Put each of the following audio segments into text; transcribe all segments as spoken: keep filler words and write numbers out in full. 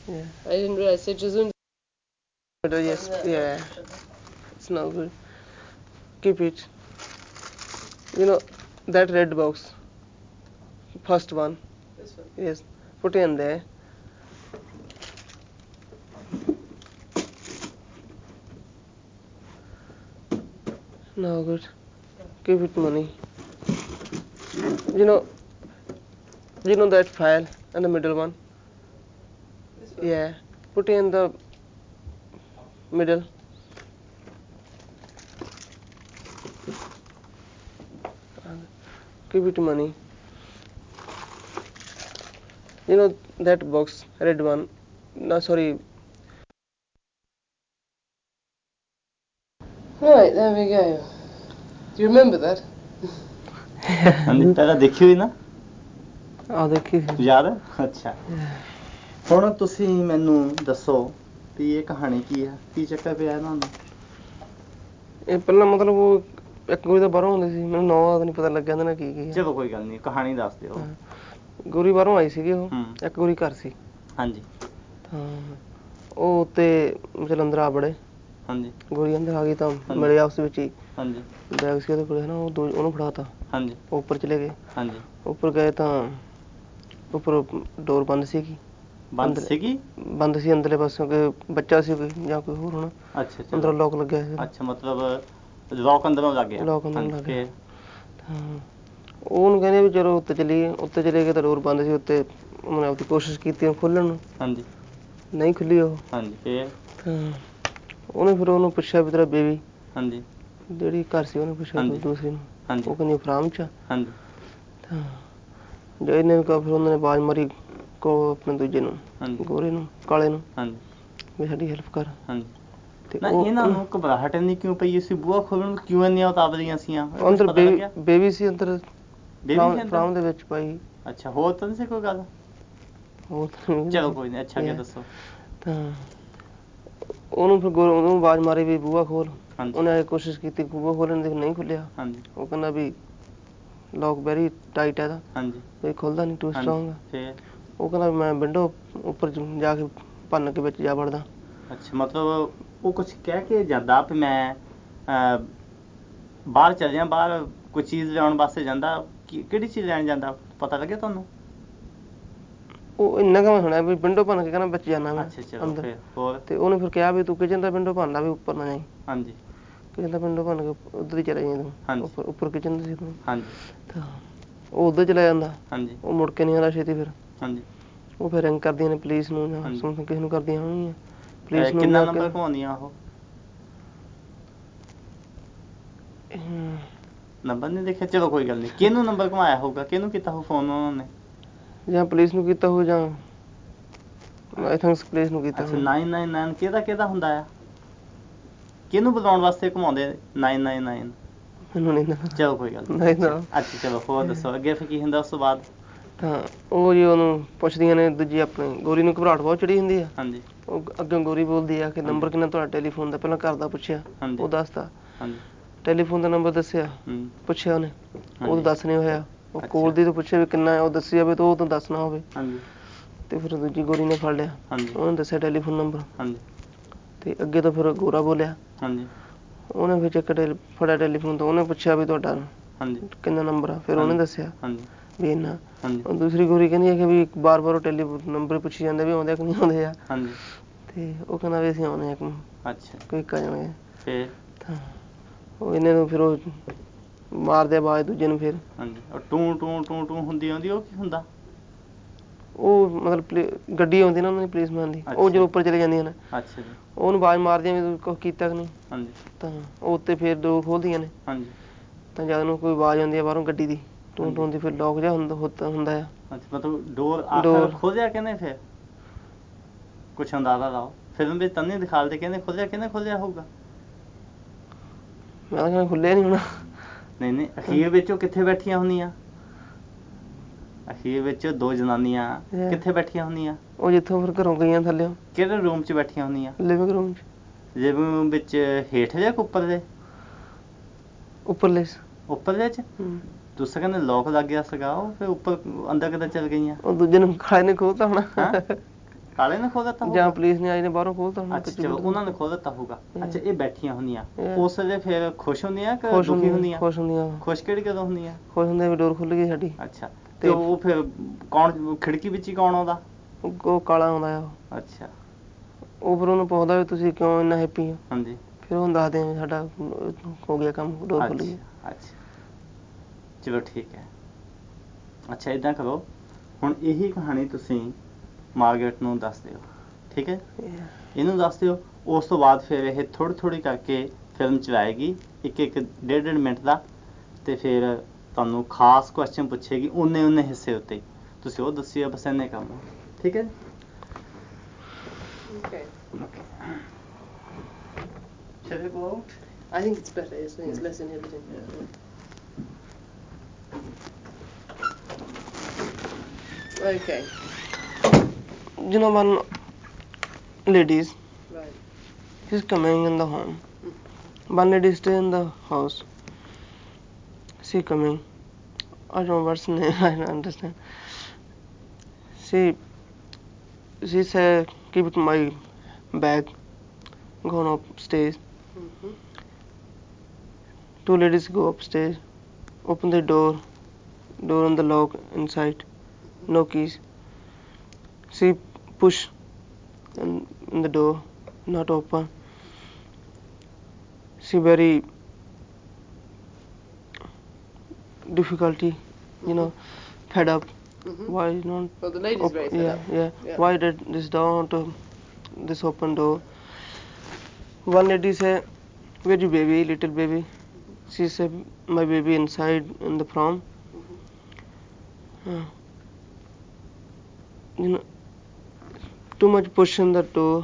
Yeah. I didn't realize it was in. Yes, yeah. It's no good. Keep it. You know that red box. First one. This one. Yes. Put it in there. No good. Give it money. You know. You know that file and the middle one. This one? Yeah. Put it in the middle. Give it money. You know that box, red one. No, sorry. Right, there we go. Do you remember that? ਹਾਂਜੀ ਪਹਿਲਾਂ ਦੇਖੀ ਹੋਈ ਨਾ ਆ ਦੇਖੀ ਯਾਦ ਹੈ ਅੱਛਾ ਹੁਣ ਤੁਸੀਂ ਮੈਨੂੰ ਦੱਸੋ ਵੀ ਇਹ ਕਹਾਣੀ ਕੀ ਹੈ ਕੀ ਚੱਕਰ ਪਿਆ ਇਹਨਾਂ ਨੂੰ ਇਹ ਪਹਿਲਾਂ ਮਤਲਬ ਉਹ ਇੱਕ ਗੋਰੀ ਤਾਂ ਬਾਹਰੋਂ ਆਉਂਦੀ ਸੀ ਮੈਨੂੰ ਨਾਂ ਦਾ ਨਹੀਂ ਪਤਾ ਲੱਗਿਆ ਇਹਦੇ ਨਾਲ ਕੀ ਕੀ ਹੈ ਚਲੋ ਕੋਈ ਗੱਲ ਨਹੀਂ ਕਹਾਣੀ ਦੱਸ ਦਿਓ ਗੋਰੀ ਬਾਹਰੋਂ ਆਈ ਸੀਗੀ ਉਹ ਇੱਕ ਗੋਰੀ ਘਰ ਸੀ ਹਾਂਜੀ ਹਾਂ ਉਹ ਉੱਤੇ ਜਲੰਧਰ ਆ ਬੜੇ ਹਾਂਜੀ ਗੋਰੀ ਅੰਦਰ ਆ ਗਈ ਤਾਂ ਮਿਲੇ ਆਪਸ ਵਿੱਚ ਹੀ ਹਾਂਜੀ ਬੈਗ ਸੀ ਉਹਦੇ ਕੋਲ ਹੈ ਨਾ ਉਹ ਉਹਨੂੰ ਫੜਾਤਾ ਹਾਂਜੀ ਉੱਪਰ ਚਲੇ ਗਏ ਹਾਂਜੀ ਉੱਪਰ ਗਏ ਤਾਂ ਉੱਪਰ ਡੋਰ ਬੰਦ ਸੀਗੀ ਬੰਦ ਸੀਗੀ ਬੰਦ ਸੀ ਅੰਦਰਲੇ ਪਾਸੋਂ ਕੋਈ ਬੱਚਾ ਸੀ ਕੋਈ ਜਾਂ ਕੋਈ ਹੋਰ ਹੋਣਾ ਅੱਛਾ ਅੰਦਰੋਂ ਲੋਕ ਲੱਗਿਆ ਸੀ ਅੱਛਾ ਮਤਲਬ ਲੋਕ ਅੰਦਰੋਂ ਲੱਗ ਗਿਆ ਲੋਕ ਅੰਦਰੋਂ ਲੱਗ ਗਿਆ ਹਾਂ ਉਹਨੂੰ ਕਹਿੰਦੇ ਵੀ ਚਲੋ ਉੱਤੇ ਚਲੀਏ ਉੱਤੇ ਚਲੇ ਗਏ ਤਾਂ ਡੋਰ ਬੰਦ ਸੀ ਉੱਤੇ ਉਹਨੇ ਆਪਦੀ ਕੋਸ਼ਿਸ਼ ਕੀਤੀ ਖੋਲ੍ਹਣ ਨੂੰ ਹਾਂਜੀ ਨਹੀਂ ਖੁੱਲੀ ਉਹ ਹਾਂਜੀ ਫੇਰ ਹਾਂ ਉਹਨੇ ਫਿਰ ਉਹਨੂੰ ਪੁੱਛਿਆ ਵੀ ਤੇਰਾ ਬੇਬੀ ਹਾਂਜੀ ਜਿਹੜੀ ਘਰ ਸੀ ਉਹਨੇ ਪੁੱਛਿਆ ਦੂਸਰੀ ਨੂੰ ਉਹ ਕਹਿੰਦੀ ਫਰਾਮ ਚ ਹਾਂਜੀ ਹਾਂ ਜੇ ਇਹਨੇ ਫਿਰ ਉਹਨਾਂ ਨੇ ਆਵਾਜ਼ ਮਾਰੀ ਕੋ ਆਪਣੇ ਦੂਜੇ ਨੂੰ ਗੋਰੇ ਨੂੰ ਕਾਲੇ ਨੂੰ ਹਾਂਜੀ ਵੀ ਸਾਡੀ ਹੈਲਪ ਕਰ ਹਾਂਜੀ ਤੇ ਇਹਨਾਂ ਨੂੰ ਘਬਰਾਹਟ ਇੰਨੀ ਕਿਉਂ ਪਈ ਸੀ ਬੂਹਾ ਖੋਲਣ ਨੂੰ ਕਿਉਂ ਇੰਨੀਆਂ ਉਤਾਵਲੀਆਂ ਸੀਆਂ ਅੰਦਰ ਬੇਬੀ ਸੀ ਅੰਦਰ ਫਰਾਮ ਦੇ ਵਿੱਚ ਪਾਈ ਅੱਛਾ ਹੋਰ ਤਾਂ ਨਹੀਂ ਸੀ ਕੋਈ ਗੱਲ ਹੋਰ ਚਲੋ ਕੋਈ ਨਹੀਂ ਅੱਛਾ ਕੀ ਦੱਸੋ ਤਾਂ ਉਹਨੂੰ ਫਿਰ ਉਹਨੂੰ ਆਵਾਜ਼ ਮਾਰੀ ਵੀ ਬੂਹਾ ਖੋਲ ਉਹਨੇ ਕੋਸ਼ਿਸ਼ ਕੀਤੀ ਬੂਹਾ ਖੋਲਣ ਦੀ ਨਹੀਂ ਖੁੱਲਿਆ ਹਾਂਜੀ ਉਹ ਕਹਿੰਦਾ ਵੀ ਲੋਕ ਵੈਰੀ ਟਾਈਟ ਹੈ ਇਹਦਾ ਹਾਂਜੀ ਕੋਈ ਖੁੱਲਦਾ ਨਹੀਂ ਟੂ ਸਟਰੋਂਗ ਫੇਰ ਉਹ ਕਹਿੰਦਾ ਮੈਂ ਵਿੰਡੋ ਉੱਪਰ ਜਾ ਕੇ ਭੰਨ ਕੇ ਵਿੱਚ ਜਾ ਵੜਦਾ ਅੱਛਾ ਮਤਲਬ ਉਹ ਕੁਛ ਕਹਿ ਕੇ ਜਾਂਦਾ ਵੀ ਮੈਂ ਬਾਹਰ ਚੱਲ ਜਾ ਬਾਹਰ ਕੋਈ ਚੀਜ਼ ਲਿਆਉਣ ਵਾਸਤੇ ਜਾਂਦਾ ਕਿਹੜੀ ਚੀਜ਼ ਲੈਣ ਜਾਂਦਾ ਪਤਾ ਲੱਗਿਆ ਤੁਹਾਨੂੰ ਉਹ ਇੰਨਾ ਕੁ ਮੈਂ ਸੁਣਿਆ ਵੀ ਵਿੰਡੋ ਭੰਨ ਕੇ ਕਹਿੰਦਾ ਵਿੱਚ ਜਾਣਾ ਮੈਂ ਅੰਦਰ ਤੇ ਉਹਨੇ ਫਿਰ ਕਿਹਾ ਵੀ ਤੂੰ ਕਿਚਨ ਦਾ ਵਿੰਡੋ ਭੰਨ ਲਾ ਵੀ ਉੱਪਰ ਨਾ ਜਾਈਂ ਹਾਂਜੀ ਕਿਚਨ ਦਾ ਵਿੰਡੋ ਭੰਨ ਕੇ ਉੱਧਰ ਹੀ ਚਲੇ ਜਾਈਂ ਤੂੰ ਉੱਪਰ ਉੱਪਰ ਕਿਚਨ ਦਾ ਸੀ ਤੂੰ ਹਾਂਜੀ ਤਾਂ ਉਹ ਉੱਧਰ ਚਲਾ ਜਾਂਦਾ ਹਾਂਜੀ ਉਹ ਮੁੜ ਕੇ ਨਹੀਂ ਆਉਂਦਾ ਛੇਤੀ ਫਿਰ ਹਾਂਜੀ ਉਹ ਫਿਰ ਰਿੰਗ ਕਰਦੀਆਂ ਨੇ ਪੁਲਿਸ ਨੂੰ ਜਾਂ ਕਿਸੇ ਨੂੰ ਕਰਦੀਆਂ ਹੋਣਗੀਆਂ ਪੁਲਿਸ ਨੂੰ ਕਿੰਨਾ ਨੰਬਰ ਘੁਮਾਉਂਦੀਆਂ ਉਹ ਨੰਬਰ ਨਹੀਂ ਦੇਖਿਆ ਚਲੋ ਕੋਈ ਗੱਲ ਨਹੀਂ ਕਿਹਨੂੰ ਨੰਬਰ ਘੁਮਾਇਆ ਹੋਊਗਾ ਕਿਹਨੂੰ ਕੀਤਾ ਹੋਊ ਫੋਨ ਉਹਨਾਂ ਨੇ ਜਾਂ ਪੁਲਿਸ ਨੂੰ ਕੀਤਾ ਹੋਊ ਜਾਂ ਆਈ ਥਿੰਕ ਪੁਲਿਸ ਨੂੰ ਕੀਤਾ ਅੱਛਾ ਨਾਈਨ ਨਾਈਨ ਨਾਈਨ ਕਿਹਦਾ ਕਿਹਦਾ ਹੁੰਦਾ ਆ ਕਿਹਨੂੰ ਬੁਲਾਉਣ ਵਾਸਤੇ ਘੁਮਾਉਂਦੇ ਨਾਈਨ ਨਾਈਨ ਨਾਈਨ ਮੈਨੂੰ ਨਹੀਂ ਚਲੋ ਕੋਈ ਗੱਲ ਨਹੀਂ ਅੱਛਾ ਚਲੋ ਹੋਰ ਦੱਸੋ ਅੱਗੇ ਫਿਰ ਕੀ ਹੁੰਦਾ ਉਸ ਤੋਂ ਬਾਅਦ ਤਾਂ ਉਹ ਜੀ ਉਹਨੂੰ ਪੁੱਛਦੀਆਂ ਨੇ ਦੂਜੀ ਆਪਣੀ ਗੋਰੀ ਨੂੰ ਘਬਰਾਹਟ ਬਹੁਤ ਚੜੀ ਹੁੰਦੀ ਆ ਹਾਂਜੀ ਉਹ ਅੱਗੇ ਗੋਰੀ ਬੋਲਦੀ ਆ ਕਿ ਨੰਬਰ ਕਿੰਨਾ ਤੁਹਾਡਾ ਟੈਲੀਫੋਨ ਦਾ ਪਹਿਲਾਂ ਘਰ ਦਾ ਪੁੱਛਿਆ ਉਹ ਦੱਸਦਾ ਹਾਂਜੀ ਟੈਲੀਫੋਨ ਦਾ ਨੰਬਰ ਦੱਸਿਆ ਪੁੱਛਿਆ ਉਹਨੇ ਉਹ ਦੱਸ ਨਹੀਂ ਹੋਇਆ ਉਹ ਕੋਲ ਦੀ ਤੋਂ ਪੁੱਛਿਆ ਵੀ ਕਿੰਨਾ ਉਹ ਦੱਸੀ ਜਾਵੇ ਤਾਂ ਉਹ ਤਾਂ ਦੱਸਣਾ ਹੋਵੇ ਹਾਂਜੀ ਤੇ ਫਿਰ ਦੂਜੀ ਗੋਰੀ ਨੇ ਫੜ ਲਿਆ ਉਹਨੇ ਦੱਸਿਆ ਟੈਲੀਫੋਨ ਨੰਬਰ ਹਾਂਜੀ ਤੇ ਅੱਗੇ ਤੋਂ ਫਿਰ ਗੋਰਾ ਬੋਲਿਆ ਹਾਂਜੀ ਉਹਨੇ ਫਿਰ ਚੱਕ ਫੜਿਆ ਟੈਲੀਫੋਨ ਤੋਂ ਉਹਨੇ ਪੁੱਛਿਆ ਵੀ ਤੁਹਾਡਾ ਹਾਂਜੀ ਕਿੰਨਾ ਨੰਬਰ ਆ ਫਿਰ ਉਹਨੇ ਦੱਸਿਆ ਹਾਂਜੀ ਵੀ ਇੰਨਾ ਉਹ ਦੂਸਰੀ ਗੋਰੀ ਕਹਿੰਦੀ ਹੈ ਕਿ ਵੀ ਬਾਰ ਬਾਰ ਉਹ ਟੈਲੀਫੋਨ ਨੰਬਰ ਪੁੱਛੀ ਜਾਂਦੇ ਵੀ ਆਉਂਦੇ ਕਿ ਨਹੀਂ ਆਉਂਦੇ ਆ ਹਾਂਜੀ ਤੇ ਉਹ ਕਹਿੰਦਾ ਵੀ ਅਸੀਂ ਆਉਂਦੇ ਹਾਂ ਅੱਛਾ ਕੋਈ ਇੱਕ ਆ ਜਾਣਗੇ ਫਿਰ ਤਾਂ ਉਹ ਇਹਨੇ ਨੂੰ ਫਿਰ ਉਹ ਮਾਰਦੇ ਆਵਾਜ਼ ਦੂਜੇ ਨੂੰ ਫਿਰ ਹਾਂਜੀ ਉਹ ਟੂੰ ਟੂੰ ਟੂੰ ਟੂੰ ਹੁੰਦੀ ਆਉਂਦੀ ਉਹ ਕੀ ਹੁੰਦਾ ਉਹ ਮਤਲਬ ਗੱਡੀ ਆਉਂਦੀ ਨਾ ਉਹਨਾਂ ਦੀ ਪੁਲਿਸਮੈਨ ਦੀ ਉਹ ਜਦੋਂ ਉੱਪਰ ਚਲੇ ਜਾਂਦੀਆਂ ਨੇ ਅੱਛਾ ਜੀ ਉਹਨੂੰ ਆਵਾਜ਼ ਮਾਰਦੀਆਂ ਵੀ ਕੁਛ ਕੀਤਾ ਕਿ ਨਹੀਂ ਹਾਂਜੀ ਤਾਂ ਉਹ ਉੱਤੇ ਫਿਰ ਡੋਰ ਖੋਲ੍ਹਦੀਆਂ ਨੇ ਹਾਂਜੀ ਤਾਂ ਜਦ ਨੂੰ ਕੋਈ ਆਵਾਜ਼ ਆਉਂਦੀ ਆ ਬਾਹਰੋਂ ਗੱਡੀ ਦੀ ਟੂੰ ਟੂੰ ਦੀ ਫਿਰ ਲੋਕ ਜਿਹਾ ਹੁੰਦਾ ਹੁੰਦਾ ਆ ਅੱਛਾ ਮਤਲਬ ਡੋਰ ਆਖਰ ਖੋਲ੍ਹਿਆ ਕਿਹਨੇ ਫਿਰ ਕੁਛ ਅੰਦਾਜ਼ਾ ਲਾਓ ਫਿਲਮ ਵਿੱਚ ਤਾਂ ਨਹੀਂ ਦਿਖਾਲਦੇ ਕਹਿੰਦੇ ਖੋਲ੍ਹਿਆ ਕਿਹਨੇ ਖੋਲ੍ਹਿਆ ਹੋਊਗਾ ਮੈਂ ਤਾਂ ਕਹਿੰਦਾ ਖੁੱਲਿਆ ਨਹੀਂ ਹੋਣਾ ਨਹੀਂ ਨਹੀਂ ਅਖੀਰ ਵਿੱਚ ਉਹ ਕਿੱਥੇ ਬੈਠੀਆਂ ਹੁੰਦੀਆਂ ਅਖੀਰ ਵਿੱਚ ਦੋ ਜਨਾਨੀਆਂ ਕਿੱਥੇ ਬੈਠੀਆਂ ਹੁੰਦੀਆਂ ਉਹ ਜਿੱਥੋਂ ਫਿਰ ਘਰੋਂ ਗਈਆਂ ਥੱਲੇ ਕਿਹੜੇ ਰੂਮ 'ਚ ਬੈਠੀਆਂ ਹੁੰਦੀਆਂ ਲਿਵਿੰਗ ਰੂਮ 'ਚ ਲਿਵਿੰਗ ਰੂਮ ਵਿੱਚ ਹੇਠ ਜਾਂ ਉੱਪਰਲੇ ਉੱਪਰਲੇ ਉੱਪਰਲੇ 'ਚ ਤੁਸੀਂ ਕਹਿੰਦੇ ਲੋਕ ਲੱਗ ਗਿਆ ਸੀਗਾ ਉਹ ਫਿਰ ਉੱਪਰ ਅੰਦਰ ਕਿੱਦਾਂ ਚੱਲ ਗਈਆਂ ਉਹ ਦੂਜੇ ਨੂੰ ਖਾਏ ਨੇ ਖੋਲ੍ਹਤਾ ਹੋਣਾ ਕਾਲੇ ਨੇ ਖੋਲ ਦਿੱਤਾ ਹੋਊਗਾ ਜਾਂ ਪੁਲਿਸ ਨੇ ਆਈ ਨੇ ਬਾਹਰੋਂ ਖੋਲਤਾ ਹੋਣਾ। ਅੱਛਾ ਚਲੋ ਉਹਨਾਂ ਨੇ ਖੋਲ ਦਿੱਤਾ ਹੋਊਗਾ। Yeah. ਅੱਛਾ ਇਹ ਬੈਠੀਆਂ ਹੁੰਦੀਆਂ Yeah. ਉਸ ਵੇਲੇ ਫਿਰ ਖੁਸ਼ ਹੁੰਦੀਆਂ ਕਿ ਖੁਸ਼ ਦੁਖੀ ਹੁੰਦੀਆਂ ਹੁੰਦੀਆਂ? ਖੁਸ਼ ਹੁੰਦੀਆਂ ਖੁਸ਼ ਕਿਹੜੀ ਕਦੋਂ ਹੁੰਦੀਆਂ? ਖੁਸ਼ ਹੁੰਦੀਆਂ ਵੀ ਡੋਰ ਖੁੱਲ ਗਈ ਸਾਡੀ। ਅੱਛਾ ਤੇ ਤੇ ਉਹ ਫਿਰ ਕੌਣ ਖਿੜਕੀ ਵਿੱਚ ਹੀ ਕੌਣ ਆਉਂਦਾ? ਉਹ ਕਾਲਾ ਆਉਂਦਾ ਆ ਉਹ। ਅੱਛਾ ਉਹ ਫਿਰ ਉਹਨੂੰ ਪੁੱਛਦਾ ਵੀ ਤੁਸੀਂ ਕਿਉਂ ਇੰਨਾ ਹੈਪੀ ਆ? ਹਾਂਜੀ ਫਿਰ ਉਹਨੂੰ ਦੱਸਦੇ ਆ ਸਾਡਾ ਹੋ ਗਿਆ ਕੰਮ, ਡੋਰ ਖੁੱਲ ਗਈ। ਅੱਛਾ ਅੱਛਾ ਚਲੋ ਠੀਕ ਹੈ। ਅੱਛਾ ਇੱਦਾਂ ਕਰੋ ਹੁਣ ਇਹੀ ਕਹਾਣੀ ਤੁਸੀਂ ਮਾਰਗਰੇਟ ਨੂੰ ਦੱਸ ਦਿਓ, ਠੀਕ ਹੈ? Yeah. ਇਹਨੂੰ ਦੱਸ ਦਿਓ। ਉਸ ਤੋਂ ਬਾਅਦ ਫਿਰ ਇਹ ਥੋੜ੍ਹੀ ਥੋੜ੍ਹੀ ਕਰਕੇ ਫਿਲਮ ਚਲਾਏਗੀ ਇੱਕ ਇੱਕ ਡੇਢ ਡੇਢ ਮਿੰਟ ਦਾ, ਅਤੇ ਫਿਰ ਤੁਹਾਨੂੰ ਖਾਸ ਕੁਐਸਚਨ ਪੁੱਛੇਗੀ ਉਨੇ ਉਨੇ ਹਿੱਸੇ ਉੱਤੇ, ਤੁਸੀਂ ਉਹ ਦੱਸਿਓ। ਬਸ ਇੰਨੇ ਕੰਮ, ਠੀਕ ਹੈ? Okay. Okay. Shall we go out? I think it's better. Yes, I think it's less inhibiting. Yeah. Okay. You know, one ladies, Right. she's coming in the home. Mm. One lady stay in the house. She coming. I don't know what's name. I don't understand. She she said, keep it my bag. Gone upstairs. Mm-hmm. Two ladies go upstairs. Open the door. Door on the lock inside. No keys. She push in, in the door. Not open. She very difficulty, you know, fed up. Mm-hmm. Why not? Well, the lady's op- very fed yeah, up. yeah, Yeah. Why did this door to this open door? One lady say, "Where your baby, little baby?" She said, "My baby inside in the prom." Mm-hmm. Uh, you know, too much push in the door.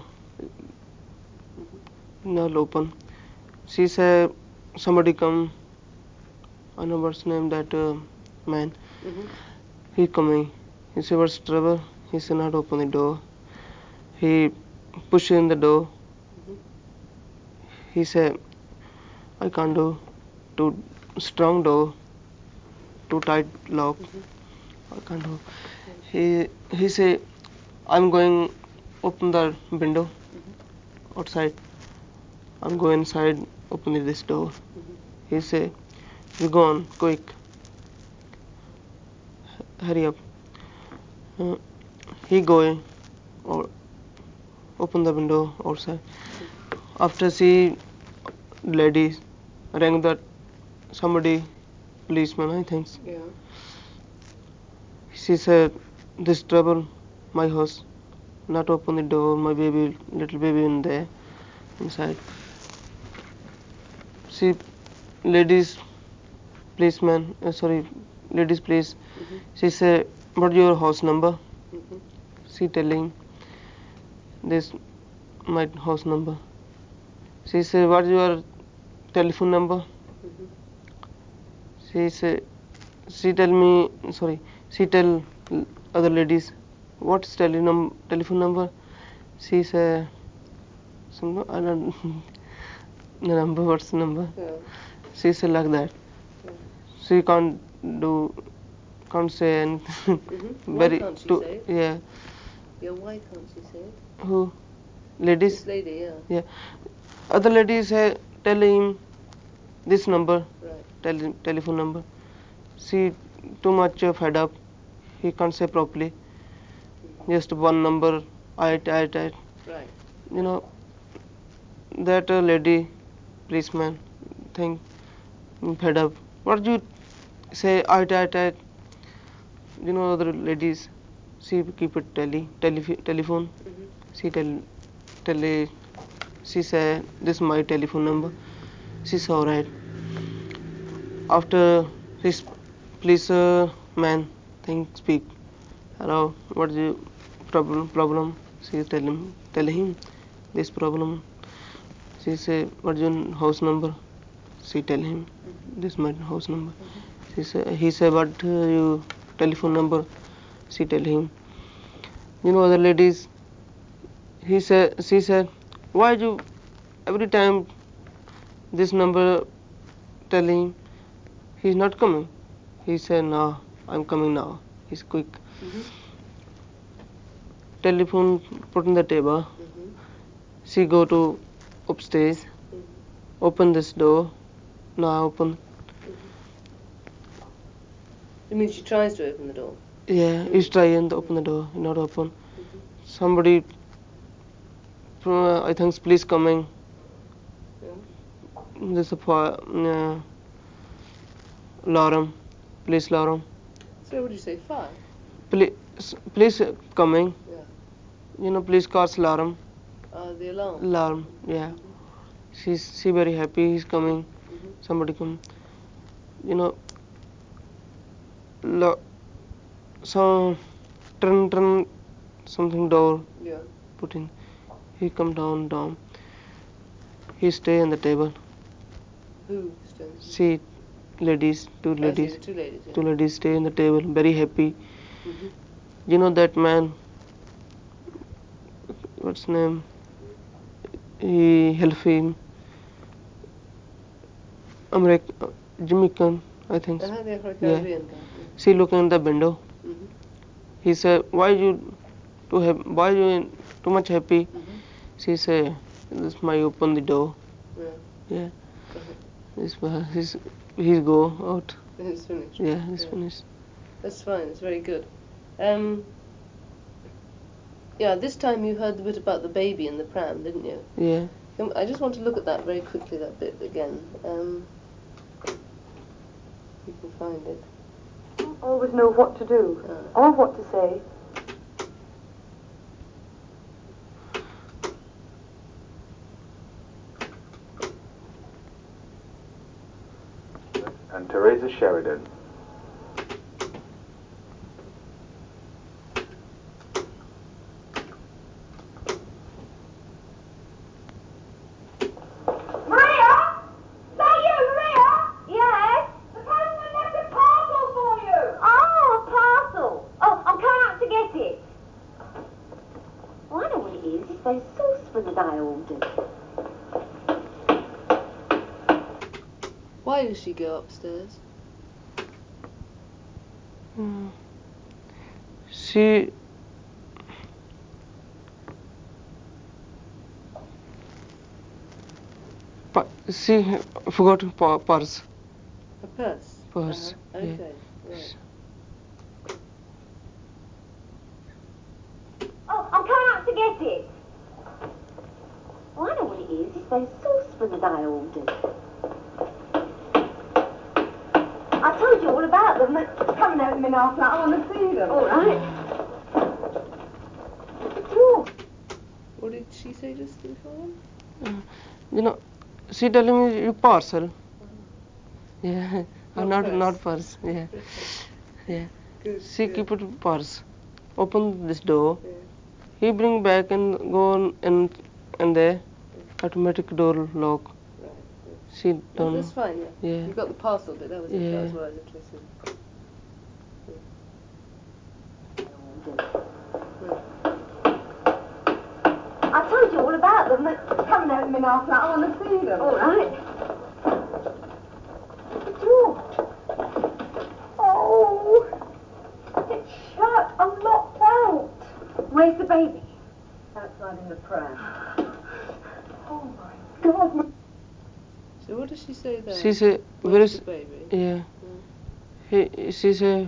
Not open. She said, "Somebody come." I know what's name that uh, man. Mm-hmm. He coming. He said, "What's trouble?" He said, "Not open the door." He push in the door. Mm-hmm. He said, "I can't do. Too strong door. Too tight lock. Mm-hmm. I can't do." He he said, "I'm going open the window Mm-hmm. outside. I'm going inside. Open this door." Mm-hmm. He said, "You go on quick. Hurry up." Uh, he going or open the window outside. After see ladies rang that somebody policeman I think. Yeah. She said, "This trouble my house. Not open the door. My baby, little baby in there inside." See ladies policeman uh, sorry ladies police. Mm-hmm. She said, "What your house number?" Mm-hmm. She telling this my house number. She said, "What your telephone number?" Mm-hmm. She said, she tell me sorry she tell other ladies, "What's tele- telephone number?" She said, some I don't the number, what's the number? Yeah. She said like that. Yeah. She can't do can't say anything. Mm-hmm. Why Very can't she to, say it? yeah. Yeah, why can't she say it? Who? Ladies? This lady, yeah. Yeah. Other ladies say tell him this number, Right. tell him telephone number. She too much uh, fed up. He can't say properly. Mm-hmm. Just one number. I I I. Right. You know that uh, lady policeman thing fed up. What do you say? I I I. You know other ladies. She keep it tele tele telephone. Mm-hmm. She tell tele. She say this is my telephone number. She's alright. After his police uh, man thing speak. Hello, what is your problem? Problem? She tell him tell him this problem. She say what is your house number? She tell him Mm-hmm. this is my house number. Mm-hmm. She say he say what uh, your telephone number? She tell him. You know other ladies. He said she said why you every time this number tell him he's not coming. He said no, I'm coming now. He's quick. Mm-hmm. telephone put on the table. Mm-hmm. She go to upstairs, Mm-hmm. open this door. Now open. It means she tries to open the door. Yeah, Mm. he's trying to open the door, not open. Mm-hmm. Somebody, uh, I think, police coming. Yeah. There's a fire, uh, alarm, police alarm. So what did you say? Fire? Police, police coming. Yeah. You know, police car's alarm. Uh, the alarm. Alarm, yeah. Mm-hmm. She's she very happy. He's coming. Mm-hmm. Somebody come. You know, lo- so turn turn something door Yeah. put in. He come down down. He stay on the table. Who stands? See, ladies, two I see, ladies, the two ladies. Yeah. two ladies stay on the table, very happy. Mm-hmm. You know that man. What's name? He help him. American, Jamaican, I think. Uh-huh, they're from Yeah. Caribbean. Yeah. She look in the window. Mm-hmm. He said, "Why you too have? Why you too much happy?" Mm-hmm. She said, "This my open the door." Yeah. Yeah. Uh-huh. This he's he's go out. It's finished. Yeah, it's Yeah. finished. That's fine. It's very good. Um. Yeah. This time you heard the bit about the baby in the pram, didn't you? Yeah. Um, I just want to look at that very quickly. That bit again. Um. You can find it. Always know what to do Uh, or what to say. And Teresa Sheridan. Maria? Is that you, Maria? Yes? The postman left a parcel for you. Oh, a parcel. Oh, I'm coming out to get it. Oh, I know what it is. It's those saucepans that I ordered. why does she go upstairs? Mm. She pa- she forgot her pa- purse. A purse. Purse, Uh-huh. yeah. Okay. Right. Oh, I'm coming out to get it. Oh, I know what it is. It's those saucepans that I ordered. I told you all about them. They're coming out in half an hour. I want to see them. All right. Sure. What did she say just before? Uh, you know, she telling me you parcel. Yeah, Not not purse. not purse. Yeah, yeah. Good. She good. keep it purse. Open this door. Yeah. He bring back and go on and and the automatic door lock. Right. Good. She No, don't. that's fine. Yeah. Yeah. You got the parcel bit. That was it. That was Yeah. what I was interested in. I told you all about them. They're coming out in half an hour. I want to see them. All right. Sure. Oh, it's shut. I'm locked out. Where's the baby? Outside in the pram. Oh my God. So what does she say there? She say where Where's is the baby? yeah. Mm. He she say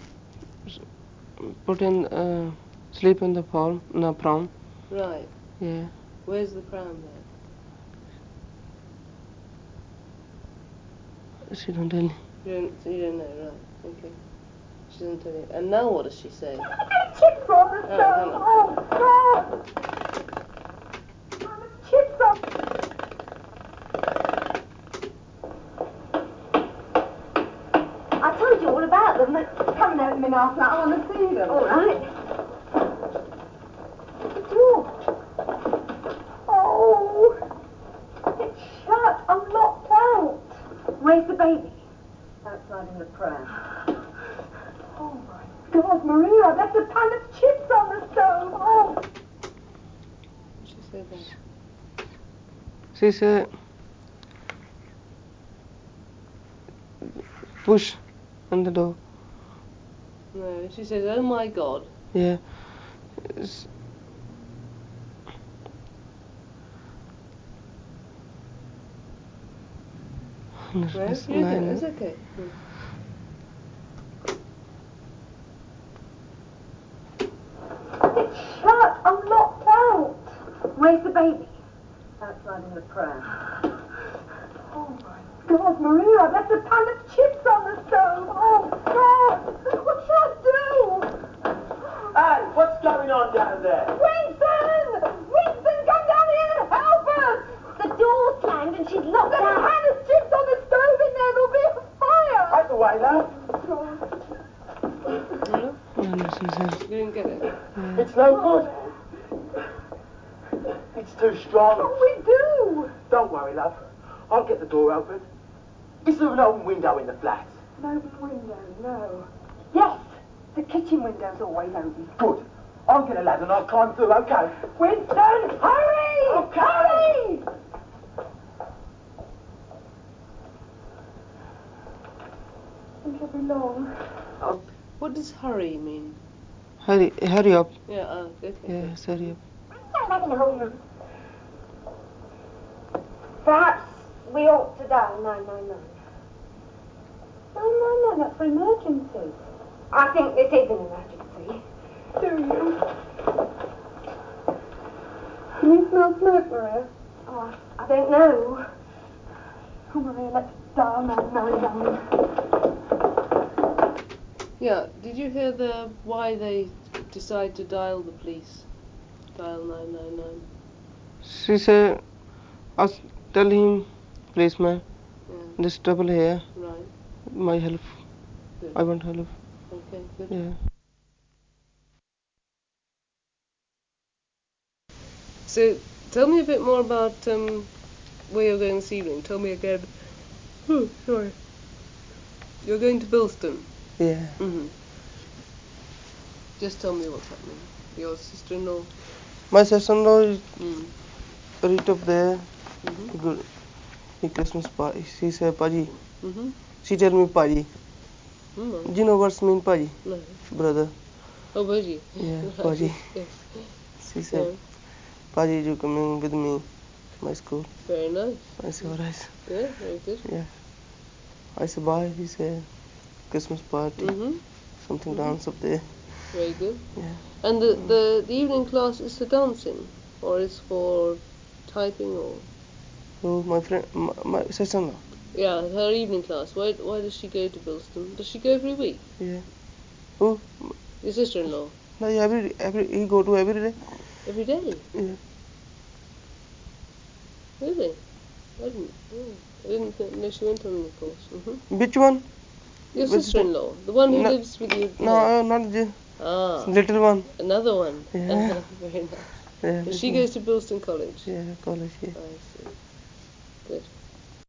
put in uh, sleep in the farm no pram. Right. Yeah. Where's the pram there? She don't tell me. You don't, so you don't know, right? Okay. She doesn't tell you. And now what does she say? Chips on the Oh, stove. hang on. Oh, God. Chips on. I told you all about them. They're coming out in half an hour. I want to see them. All right. Sure. Oh, it's shut. I'm locked out. Where's the baby? Outside in the pram. Oh my God, Maria, I've left a pan of chips on the stove. Oh. What did she say there? She say push on the door. No, she says, oh my God. Yeah. S- Where? It's Yeah, nine. it's okay. Mm. It's shut. I'm locked out. Where's the baby? Outside in the pram. Oh my God, Maria, I've left a pan of chips on the stove. Oh God, what shall I do? Hey, what's going on down there? Winston! Winston, come down here and help us! The door's slammed and she's locked out. There's a pan of chips on the stove in there. There'll be a fire. Out the way, love. No? No, no, Susan. You didn't get it? It's no good. It's too strong. What do we do? Don't worry, love. I'll get the door open. Is there an open window in the flat? No window, no. Yes, the kitchen window's always open. Good. I'll get a ladder and I'll climb through, okay? Winston, hurry! Okay. Hurry! I think it'll be long. Oh, what does hurry mean? Hurry, hurry up. Yeah, uh, okay. Yes, hurry up. Go back in the whole room. Perhaps we ought to dial nine nine nine. nine nine nine, that's for emergency. I think this is an emergency. Do you? Can you smell smoke, Maria? Oh, I don't know. Oh, Maria, let's dial nine nine nine. Yeah, did you hear the why they decide to dial the police? Dial nine nine nine. She said, I'll tell him, policeman, Yeah, there's trouble here. right. My help. Good. I want help. Okay, good. Yeah. So, tell me a bit more about um, where you're going this evening. Tell me again. Oh, sorry. You're going to Bilston. Yeah. Mm-hmm. Just tell me what's happening. Your sister-in-law. My sister-in-law is Mm. right up there. Mm-hmm. Good. He Christmas party. She said, Paji. Mm-hmm. She tell me Paji. Mm-hmm. Do you know what's mean Paji? No. Brother. Oh, Baji. Yeah, Right. Paji. Yes. She said, Yeah. Paji, you coming with me to my school? Very nice. I said, alright. Yeah, very good. Yeah. I said, bye. He said, Christmas party. Mm-hmm. Something Mhm. dance up there. Very good. Yeah. And the, the, the evening class is for dancing? Or is for typing or... Oh, my friend, my, my sister-in-law. Yeah, her evening class. Why why does she go to Bilston? Does she go every week? Yeah. Oh, Your sister-in-law? no, every, every, he go to every day. Every day? Yeah. Really? I didn't, oh, I didn't th- know she went on the course. Mm-hmm. Which one? Your Which sister-in-law? The one who No- lives with you? No, uh, not the Ah, little one. another one. Yeah. Very nice. Yeah, So she little goes to Bilston College? one. Yeah, college, yeah. I see. Good.